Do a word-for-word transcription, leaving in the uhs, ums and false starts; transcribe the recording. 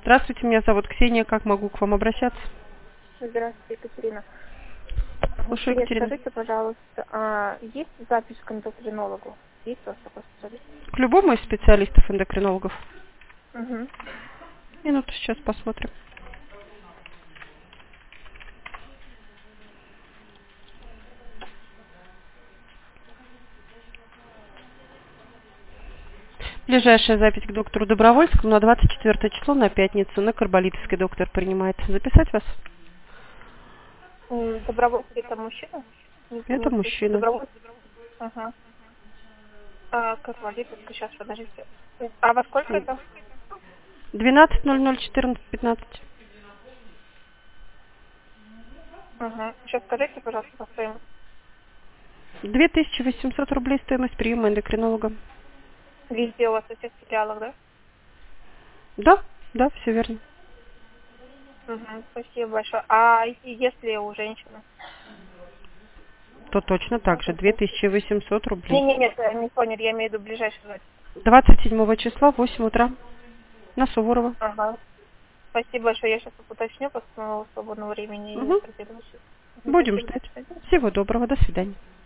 Здравствуйте, меня зовут Ксения. Как могу к вам обращаться? Здравствуйте, Екатерина. Слушаю, Привет, Екатерина. скажите, пожалуйста, а есть запись к эндокринологу? Есть у вас такой специалист? К любому из специалистов-эндокринологов. Угу. Минуту, сейчас посмотрим. Ближайшая запись к доктору Добровольскому на двадцать четвёртое число, на пятницу, на Карболитовский доктор принимает. Записать вас? Добровольский это мужчина? Не, Это не слышу. мужчина. Добровольский? Ага. А, как Валитовка, сейчас, подождите. А во сколько это? двенадцать ноль ноль четырнадцать пятнадцать. Ага. Сейчас скажите, пожалуйста, по своим. две тысячи восемьсот рублей стоимость приема эндокринолога. Везде у вас во всех филиалах, да? Да, да, все верно. Угу. Спасибо большое. А если у женщины? То точно так же, две тысячи восемьсот рублей. Не, не, нет, я не понял, я имею в виду ближайший запись. двадцать седьмого числа, восемь утра, на Суворова. Ага. Спасибо большое, я сейчас уточню после моего свободного времени и Угу. определюсь. Будем Спасибо, до ждать. свидания. Всего доброго, до свидания.